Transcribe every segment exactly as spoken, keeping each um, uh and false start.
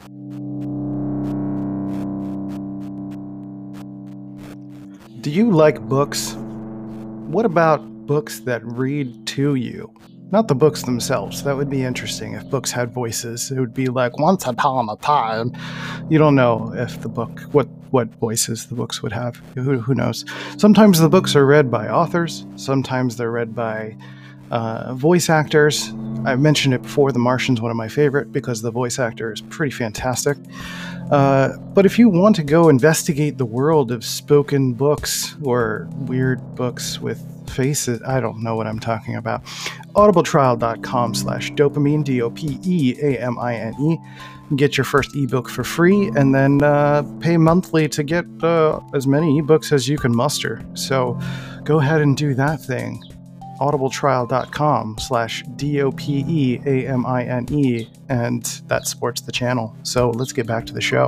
Do you like books? What about books that read to you? Not the books themselves. That would be interesting if books had voices. It would be like, once upon a time. You don't know if the book, what, what voices the books would have. Who, who knows? Sometimes the books are read by authors. Sometimes they're read by uh, voice actors. I've mentioned it before, The Martian's one of my favorite because the voice actor is pretty fantastic. Uh, but if you want to go investigate the world of spoken books or weird books with faces, I don't know what I'm talking about. audibletrial.com slash dopamine, D O P E A M I N E. Get your first ebook for free and then uh, pay monthly to get uh, as many ebooks as you can muster. So go ahead and do that thing. audibletrial.com slash D O P E A M I N E, and that supports the channel. So let's get back to the show.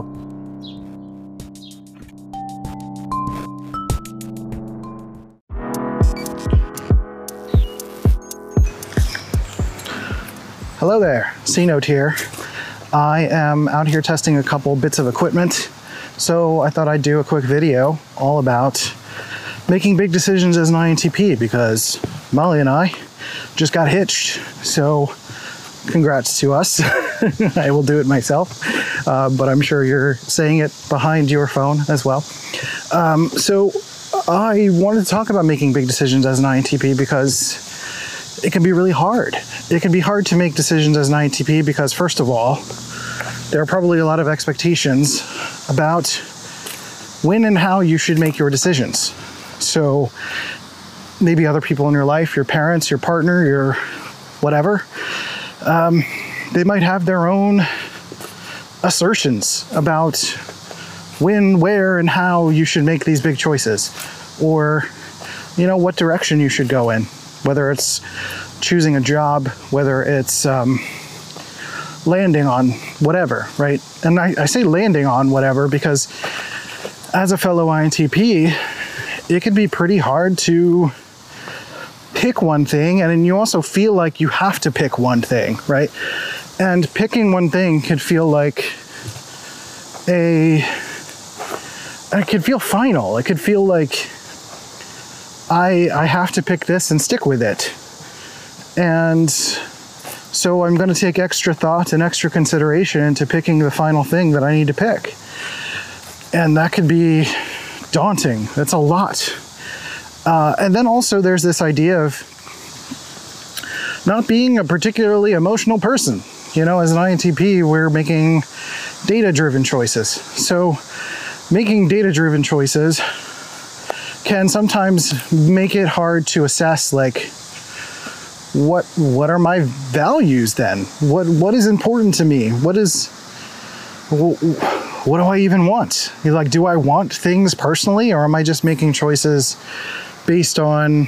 Hello there, C-Note here. I am out here testing a couple bits of equipment, so I thought I'd do a quick video all about making big decisions as an I N T P, because Molly and I just got hitched, so congrats to us. I will do it myself, uh, but I'm sure you're saying it behind your phone as well. Um, so I wanted to talk about making big decisions as an I N T P because it can be really hard. It can be hard to make decisions as an I N T P because, first of all, there are probably a lot of expectations about when and how you should make your decisions. So maybe other people in your life, your parents, your partner, your whatever, um, they might have their own assertions about when, where, and how you should make these big choices, or, you know, what direction you should go in, whether it's choosing a job, whether it's um, landing on whatever, right? And I, I say landing on whatever because as a fellow I N T P, it can be pretty hard to pick one thing, and then you also feel like you have to pick one thing, right? And picking one thing could feel like a, it could feel final. It could feel like I, I have to pick this and stick with it. And so I'm going to take extra thought and extra consideration into picking the final thing that I need to pick. And that could be daunting. That's a lot. Uh, and then also there's this idea of not being a particularly emotional person. You know, as an I N T P, we're making data-driven choices. So making data-driven choices can sometimes make it hard to assess, like, what what are my values then? What what is important to me? What is what do I even want? You're like, do I want things personally, or am I just making choices based on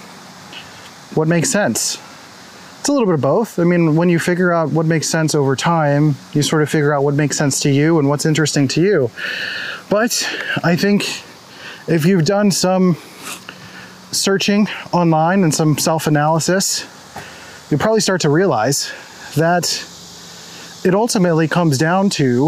what makes sense? It's a little bit of both. I mean, when you figure out what makes sense over time, you sort of figure out what makes sense to you and what's interesting to you. But I think if you've done some searching online and some self-analysis, you probably start to realize that it ultimately comes down to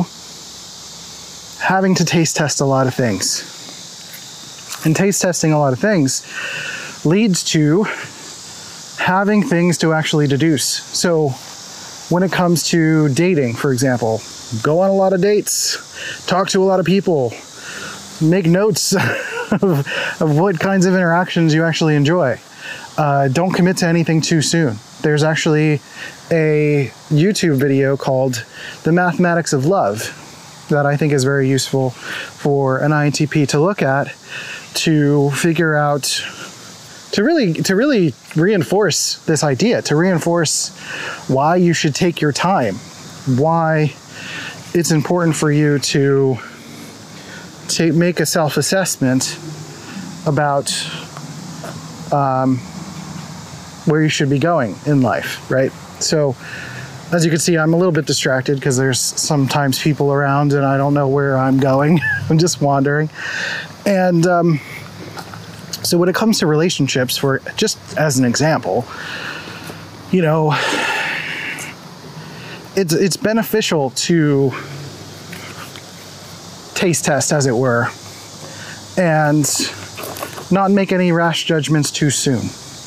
having to taste test a lot of things. And taste testing a lot of things leads to having things to actually deduce. So when it comes to dating, for example, go on a lot of dates, talk to a lot of people, make notes of, of what kinds of interactions you actually enjoy. Uh, don't commit to anything too soon. There's actually a YouTube video called The Mathematics of Love that I think is very useful for an I N T P to look at, to figure out, to really, to really reinforce this idea, to reinforce why you should take your time, why it's important for you to, to make a self-assessment about um, where you should be going in life, right? So as you can see, I'm a little bit distracted because there's sometimes people around and I don't know where I'm going. I'm just wandering. And um, so when it comes to relationships, for just as an example, you know, it's, it's beneficial to taste test, as it were, and not make any rash judgments too soon.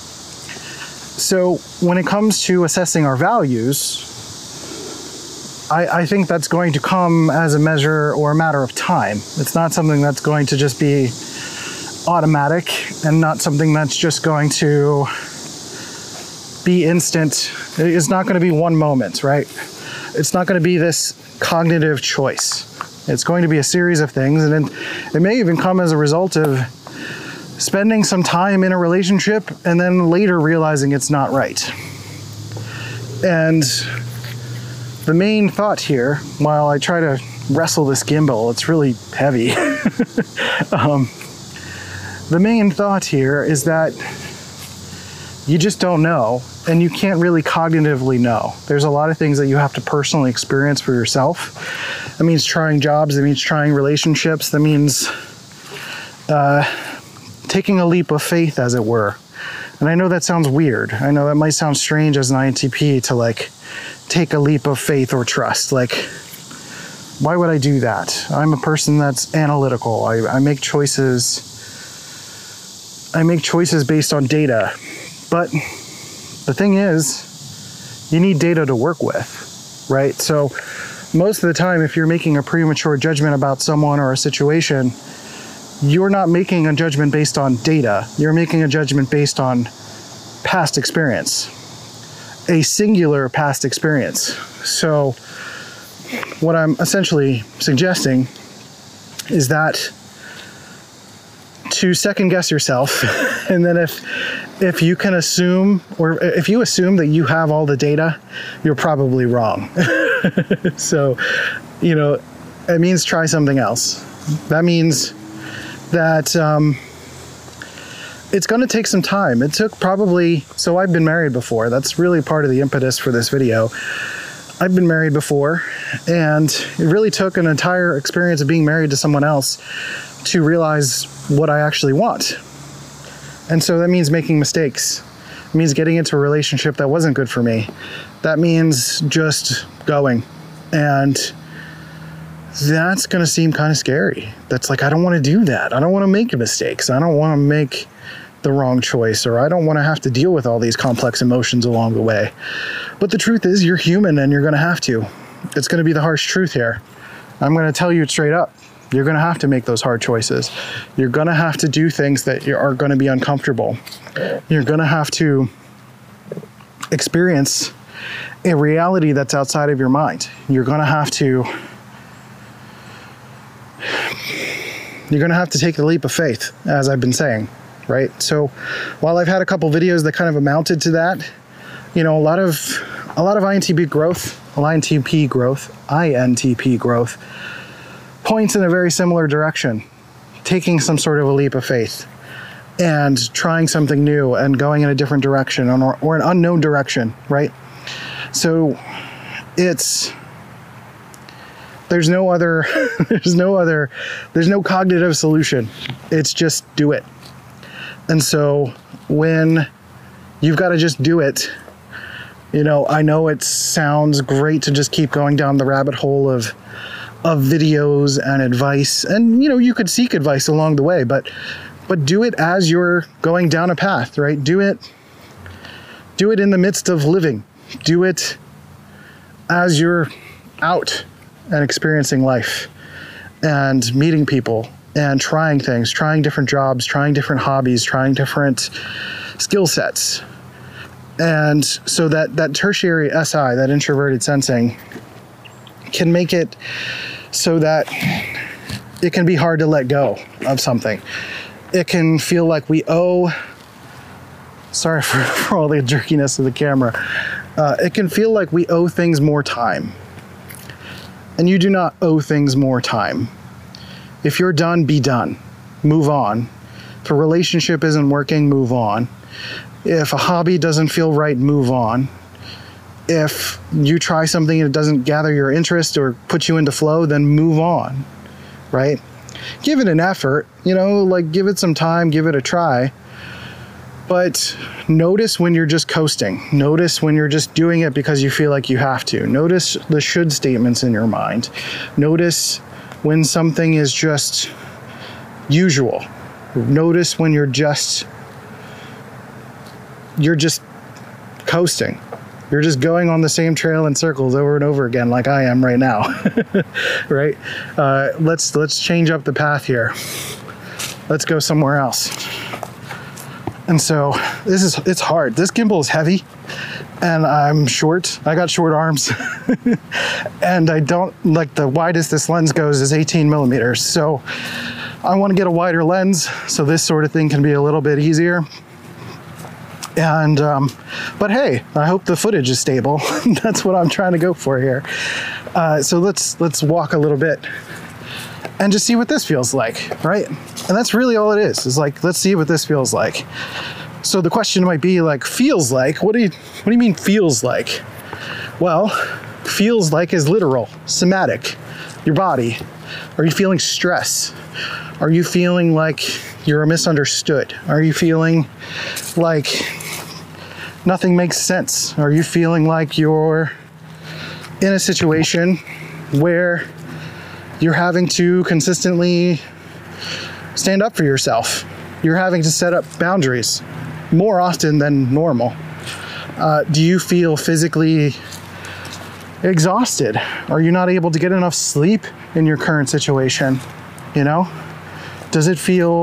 So when it comes to assessing our values, I, I think that's going to come as a measure or a matter of time. It's not something that's going to just be automatic, and not something that's just going to be instant. It's not going to be one moment, right? It's not going to be this cognitive choice. It's going to be a series of things, and it, it may even come as a result of spending some time in a relationship and then later realizing it's not right. And the main thought here, while I try to wrestle this gimbal, it's really heavy. um, the main thought here is that you just don't know, and you can't really cognitively know. There's a lot of things that you have to personally experience for yourself. That means trying jobs, that means trying relationships, that means uh, taking a leap of faith, as it were. And I know that sounds weird. I know that might sound strange as an I N T P to like take a leap of faith or trust. Like, why would I do that? I'm a person that's analytical. I, I make choices. I make choices based on data. But the thing is, you need data to work with, right? So most of the time, if you're making a premature judgment about someone or a situation, you're not making a judgment based on data. You're making a judgment based on past experience, a singular past experience. So what I'm essentially suggesting is that to second guess yourself, and then if if you can assume, or if you assume that you have all the data, you're probably wrong. So, you know, it means try something else. That means that um, it's going to take some time. It took probably, so I've been married before. That's really part of the impetus for this video. I've been married before, and it really took an entire experience of being married to someone else to realize what I actually want. And so that means making mistakes. It means getting into a relationship that wasn't good for me. That means just going. And that's going to seem kind of scary. That's like, I don't want to do that. I don't want to make mistakes. I don't want to make the wrong choice, or I don't want to have to deal with all these complex emotions along the way. But the truth is, you're human and you're going to have to. It's going to be the harsh truth here. I'm going to tell you it straight up. You're going to have to make those hard choices. You're going to have to do things that are going to be uncomfortable. You're going to have to experience a reality that's outside of your mind. You're going to have to You're going to have to take the leap of faith, as I've been saying, right? So while I've had a couple videos that kind of amounted to that, you know, a lot of a lot of I N T P growth, I N T P growth, I N T P growth points in a very similar direction, taking some sort of a leap of faith and trying something new and going in a different direction, or, or an unknown direction, right? So it's, there's no other, there's no other, there's no cognitive solution. It's just do it. And so when you've got to just do it, you know, I know it sounds great to just keep going down the rabbit hole of of videos and advice, and you know, you could seek advice along the way, but but do it as you're going down a path, right? Do it do it in the midst of living. Do it as you're out and experiencing life and meeting people and trying things, trying different jobs, trying different hobbies, trying different skill sets. And so that that tertiary S I, that introverted sensing, can make it so that it can be hard to let go of something. It can feel like we owe, sorry for, for all the jerkiness of the camera, uh, it can feel like we owe things more time. And you do not owe things more time. If you're done, be done. Move on. If a relationship isn't working, move on. If a hobby doesn't feel right, move on. If you try something and it doesn't gather your interest or put you into flow, then move on, right? Give it an effort, you know, like give it some time, give it a try. But notice when you're just coasting. Notice when you're just doing it because you feel like you have to. Notice the should statements in your mind. Notice when something is just usual. Notice when you're just you're just coasting. You're just going on the same trail in circles over and over again, like I am right now. Right? Uh, let's let's change up the path here. Let's go somewhere else. And so this is it's hard. This gimbal is heavy, and I'm short. I got short arms, and I don't like the widest this lens goes is eighteen millimeters. So I want to get a wider lens, so this sort of thing can be a little bit easier. And, um, but hey, I hope the footage is stable. That's what I'm trying to go for here. Uh, so let's, let's walk a little bit and just see what this feels like, right? And that's really all it is, is like, let's see what this feels like. So the question might be like, feels like, what do you, what do you mean feels like? Well, feels like is literal, somatic, your body. Are you feeling stress? Are you feeling like you're misunderstood? Are you feeling like nothing makes sense? Are you feeling like you're in a situation where you're having to consistently stand up for yourself? You're having to set up boundaries more often than normal. Uh, do you feel physically exhausted? Are you not able to get enough sleep in your current situation? You know? Does it feel,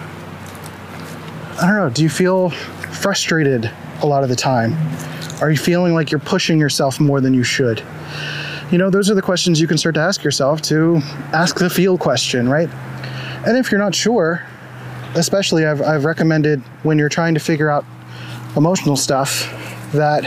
I don't know, do you feel frustrated a lot of the time? Are you feeling like you're pushing yourself more than you should? You know, those are the questions you can start to ask yourself to ask the feel question, right? And if you're not sure, especially I've, I've recommended when you're trying to figure out emotional stuff that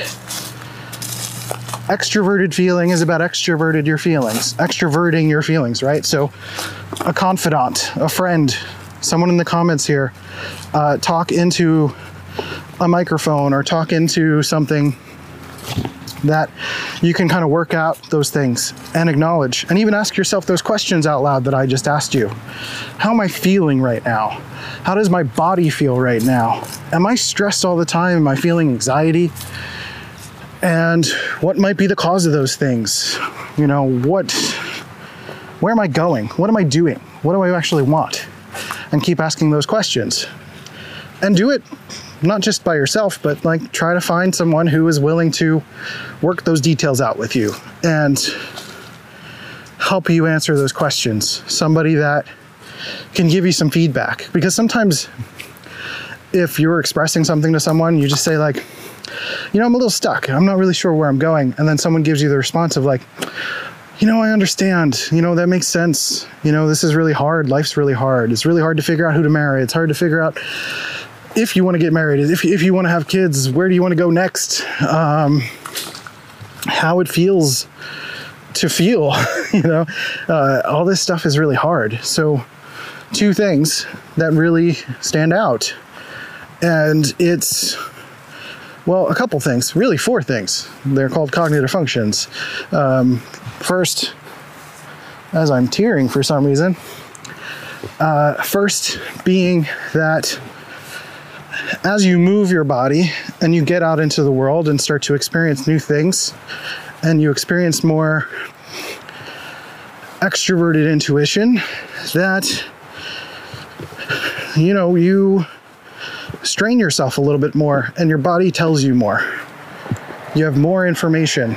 extroverted feeling is about extroverted your feelings, extroverting your feelings, right? So a confidant, a friend, someone in the comments here, uh, talk into a microphone or talk into something that you can kind of work out those things and acknowledge, and even ask yourself those questions out loud that I just asked you. How am I feeling right now? How does my body feel right now? Am I stressed all the time? Am I feeling anxiety? And what might be the cause of those things? You know, what, where am I going? What am I doing? What do I actually want? And keep asking those questions. And do it not just by yourself, but like try to find someone who is willing to work those details out with you and help you answer those questions. Somebody that can give you some feedback. Because sometimes if you're expressing something to someone, you just say like, you know, I'm a little stuck. I'm not really sure where I'm going. And then someone gives you the response of like, you know, I understand. You know, that makes sense. You know, this is really hard. Life's really hard. It's really hard to figure out who to marry. It's hard to figure out if you want to get married, if, if you want to have kids, where do you want to go next? Um, how it feels to feel, you know, uh, all this stuff is really hard. So two things that really stand out, and it's, well, a couple things, really four things. They're called cognitive functions. Um, first, as I'm tearing for some reason, uh, first being that as you move your body and you get out into the world and start to experience new things, and you experience more extroverted intuition, that, you know, you strain yourself a little bit more and your body tells you more. You have more information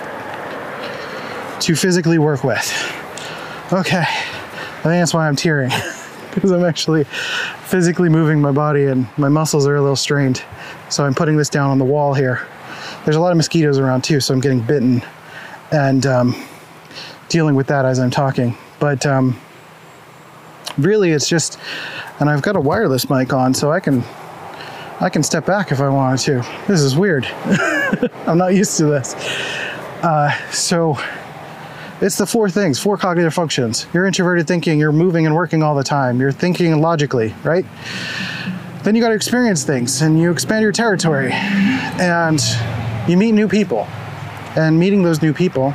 to physically work with. Okay, I think that's why I'm tearing, because I'm actually physically moving my body and my muscles are a little strained. So I'm putting this down on the wall here. There's a lot of mosquitoes around too, so I'm getting bitten and um, dealing with that as I'm talking. But um, really it's just, and I've got a wireless mic on, so I can I can step back if I wanted to. This is weird. I'm not used to this. Uh, so it's the four things, four cognitive functions. You're introverted thinking, you're moving and working all the time. You're thinking logically, right? Then you got to experience things and you expand your territory and you meet new people. And meeting those new people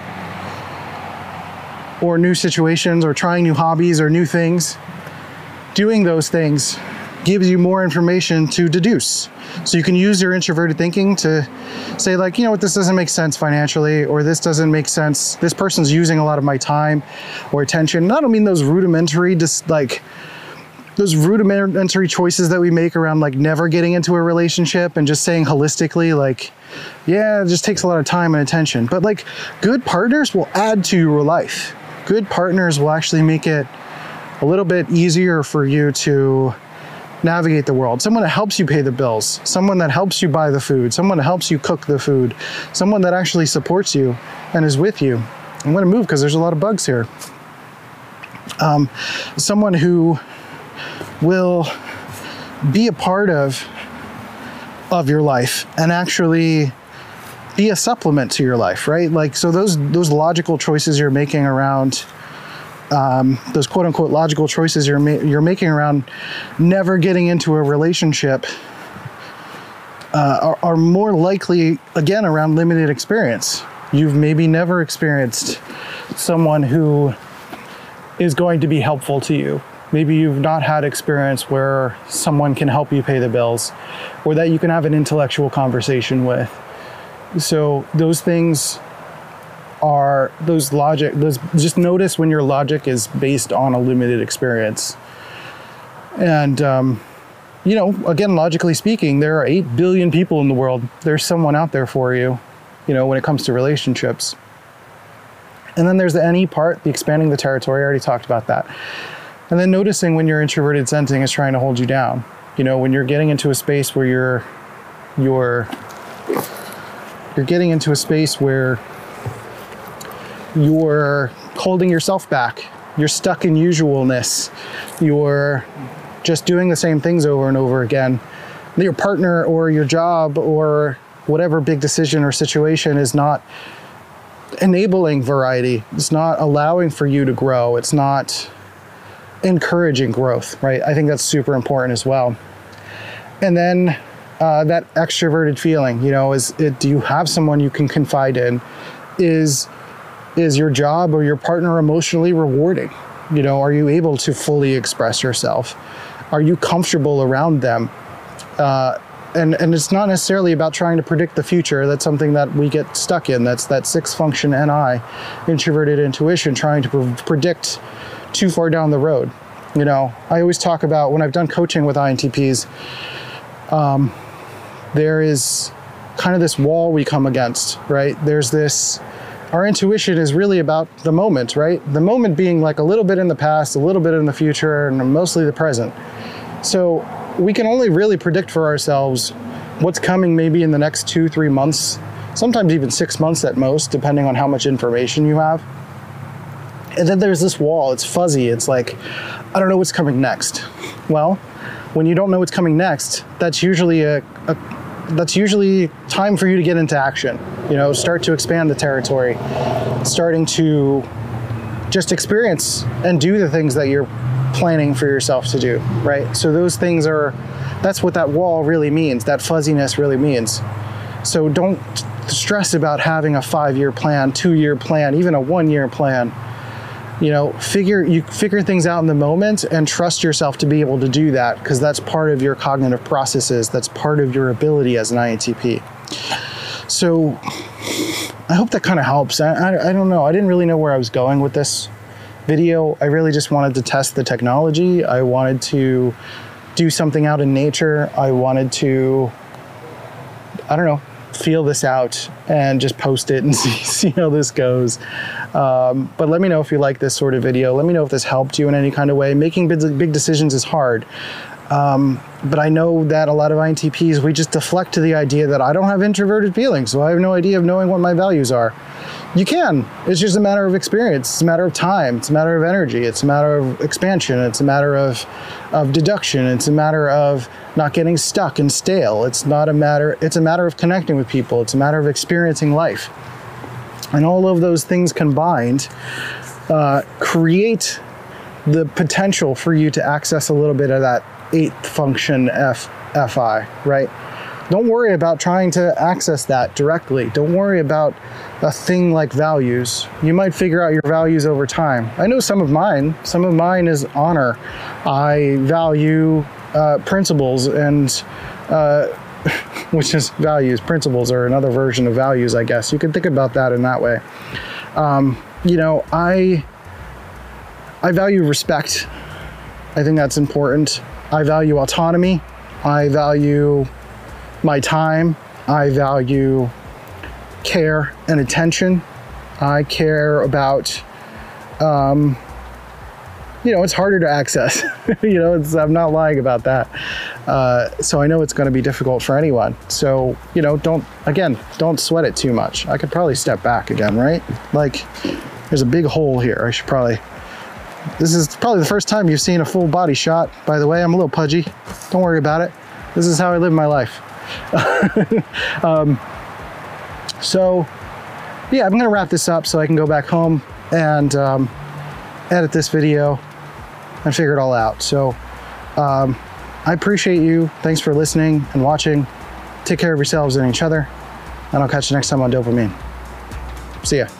or new situations or trying new hobbies or new things, doing those things gives you more information to deduce. So you can use your introverted thinking to say like, you know what, this doesn't make sense financially, or this doesn't make sense. This person's using a lot of my time or attention. And I don't mean those rudimentary, just like those rudimentary choices that we make around like never getting into a relationship and just saying holistically, like, yeah, it just takes a lot of time and attention. But like good partners will add to your life. Good partners will actually make it a little bit easier for you to navigate the world. Someone that helps you pay the bills, someone that helps you buy the food, someone that helps you cook the food, someone that actually supports you and is with you. I'm going to move because there's a lot of bugs here. Um, someone who will be a part of of your life and actually be a supplement to your life, right? Like, so those those logical choices you're making around um, those quote unquote logical choices you're ma- you're making around never getting into a relationship uh, are, are more likely, again, around limited experience. You've maybe never experienced someone who is going to be helpful to you. Maybe you've not had experience where someone can help you pay the bills, or that you can have an intellectual conversation with. So those things are those logic, those, just notice when your logic is based on a limited experience. And, um, you know, again, logically speaking, there are eight billion people in the world. There's someone out there for you, you know, when it comes to relationships. And then there's the N E part, the expanding the territory. I already talked about that. And then noticing when your introverted sensing is trying to hold you down. You know, when you're getting into a space where you're, you're, you're getting into a space where you're holding yourself back. You're stuck in usualness. You're just doing the same things over and over again. Your partner or your job or whatever big decision or situation is not enabling variety. It's not allowing for you to grow. It's not encouraging growth, right? I think that's super important as well. And then uh, that extroverted feeling, you know, is it, do you have someone you can confide in? Is is your job or your partner emotionally rewarding? You know, are you able to fully express yourself? Are you comfortable around them? Uh, and and it's not necessarily about trying to predict the future. That's something that we get stuck in. That's that six function N I, introverted intuition, trying to pre- predict too far down the road. You know, I always talk about when I've done coaching with I N T Ps, um, there is kind of this wall we come against, right? There's this, our intuition is really about the moment, right? The moment being like a little bit in the past, a little bit in the future, and mostly the present. So we can only really predict for ourselves what's coming maybe in the next two, three months, sometimes even six months at most, depending on how much information you have. And then there's this wall, it's fuzzy, it's like, I don't know what's coming next. Well, when you don't know what's coming next, that's usually a, a that's usually time for you to get into action. You know, start to expand the territory, starting to just experience and do the things that you're planning for yourself to do, right? So those things are, that's what that wall really means, that fuzziness really means. So don't stress about having a five-year plan, two-year plan, even a one-year plan. You know, figure you figure things out in the moment and trust yourself to be able to do that, because that's part of your cognitive processes. That's part of your ability as an I N T P. So I hope that kind of helps. I, I, I don't know. I didn't really know where I was going with this video. I really just wanted to test the technology. I wanted to do something out in nature. I wanted to, I don't know, feel this out and just post it and see, see how this goes. Um, but let me know if you like this sort of video. Let me know if this helped you in any kind of way. Making big, big decisions is hard. Um, but I know that a lot of I N T Ps, we just deflect to the idea that I don't have introverted feelings, so I have no idea of knowing what my values are. You can. It's just a matter of experience. It's a matter of time. It's a matter of energy. It's a matter of expansion. It's a matter of, of deduction. It's a matter of not getting stuck and stale. It's not a matter, it's a matter of connecting with people. It's a matter of experiencing life. And all of those things combined uh, create the potential for you to access a little bit of that eighth function F, FI, right? Don't worry about trying to access that directly. Don't worry about a thing like values. You might figure out your values over time. I know some of mine. Some of mine is honor. I value uh, principles and, uh, which is values. Principles are another version of values, I guess. You can think about that in that way. Um, you know, I, I value respect. I think that's important. I value autonomy. I value my time. I value care and attention. I care about, um, you know, it's harder to access. you know, it's, I'm not lying about that. Uh, so I know it's going to be difficult for anyone. So, you know, don't, again, don't sweat it too much. I could probably step back again, right? Like, there's a big hole here. I should probably, this is probably the first time you've seen a full body shot. By the way, I'm a little pudgy. Don't worry about it. This is how I live my life. um, so, yeah, I'm going to wrap this up so I can go back home and um, edit this video and figure it all out. So um, I appreciate you. Thanks for listening and watching. Take care of yourselves and each other. And I'll catch you next time on Dopamine. See ya.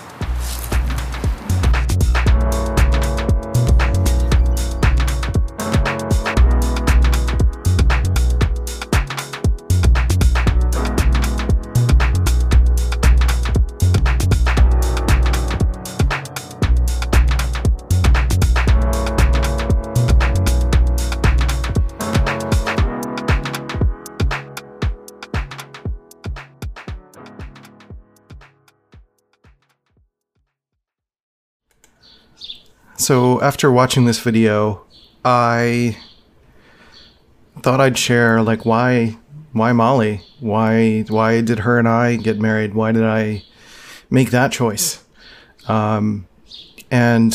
So after watching this video, I thought I'd share like why why Molly? Why why did her and I get married? Why did I make that choice? Um, and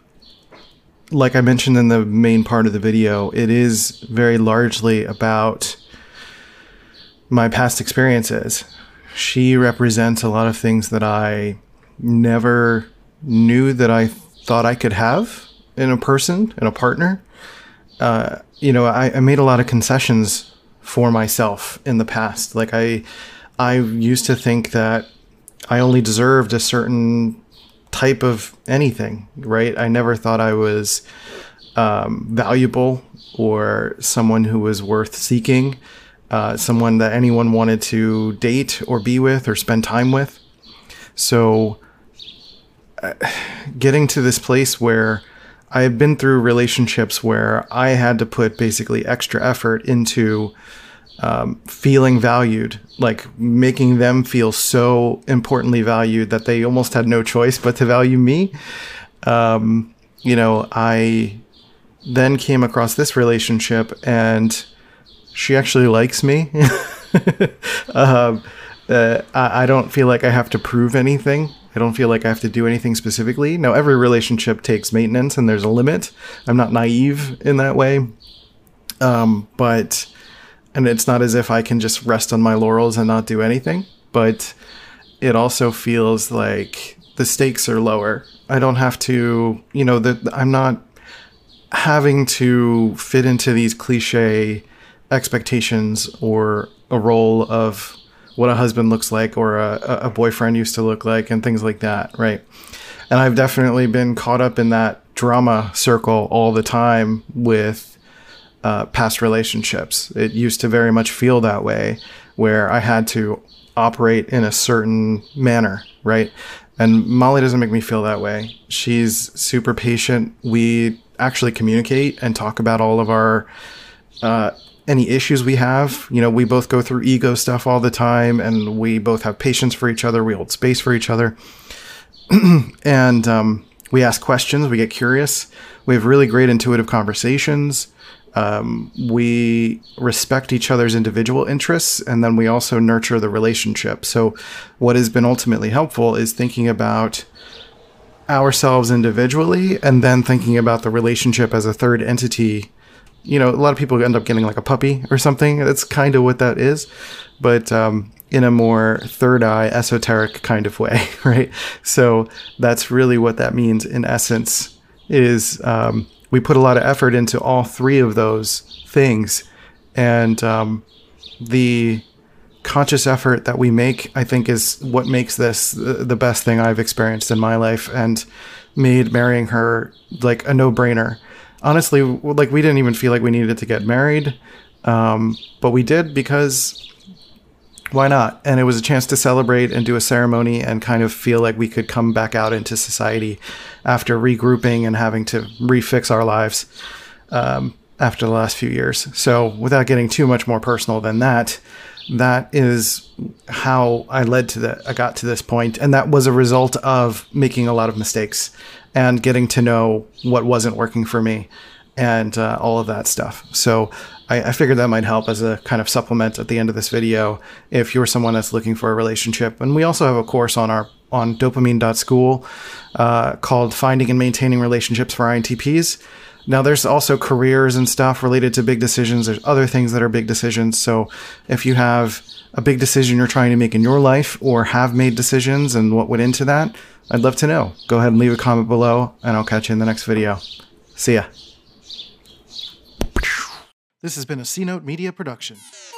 like I mentioned in the main part of the video, it is very largely about my past experiences. She represents a lot of things that I never knew that I thought I could have in a person, in a partner. Uh, you know, I, I made a lot of concessions for myself in the past. Like I, I used to think that I only deserved a certain type of anything, right? I never thought I was um, valuable or someone who was worth seeking, uh, someone that anyone wanted to date or be with or spend time with. So getting to this place where I have been through relationships where I had to put basically extra effort into um, feeling valued, like making them feel so importantly valued that they almost had no choice but to value me. Um, you know, I then came across this relationship and she actually likes me. um, uh, I, I don't feel like I have to prove anything. I don't feel like I have to do anything specifically. Now, every relationship takes maintenance and there's a limit. I'm not naive in that way. Um, but, and it's not as if I can just rest on my laurels and not do anything, but it also feels like the stakes are lower. I don't have to, you know, that I'm not having to fit into these cliche expectations or a role of what a husband looks like or a, a boyfriend used to look like and things like that, right? And I've definitely been caught up in that drama circle all the time with uh, past relationships. It used to very much feel that way, where I had to operate in a certain manner, right? And Molly doesn't make me feel that way. She's super patient. We actually communicate and talk about all of our uh, any issues we have. You know, we both go through ego stuff all the time, and we both have patience for each other. We hold space for each other. and um, we ask questions. We get curious. We have really great intuitive conversations. Um, we respect each other's individual interests, and then we also nurture the relationship. So what has been ultimately helpful is thinking about ourselves individually and then thinking about the relationship as a third entity. You know, a lot of people end up getting like a puppy or something. That's kind of what that is, but um, in a more third eye, esoteric kind of way, right? So that's really what that means in essence is um, we put a lot of effort into all three of those things. And um, the conscious effort that we make, I think, is what makes this the best thing I've experienced in my life and made marrying her like a no-brainer. honestly, like we didn't even feel like we needed to get married. Um, but we did because why not? And it was a chance to celebrate and do a ceremony and kind of feel like we could come back out into society after regrouping and having to refix our lives um, after the last few years. So without getting too much more personal than that, that is how I led to that. I got to this point, and that was a result of making a lot of mistakes and getting to know what wasn't working for me and uh, all of that stuff. So I, I figured that might help as a kind of supplement at the end of this video if you're someone that's looking for a relationship. And we also have a course on our on dopamine dot school uh, called Finding and Maintaining Relationships for I N T Ps. Now, there's also careers and stuff related to big decisions. There's other things that are big decisions. So if you have a big decision you're trying to make in your life or have made decisions and what went into that, I'd love to know. Go ahead and leave a comment below, and I'll catch you in the next video. See ya. This has been a C-Note Media production.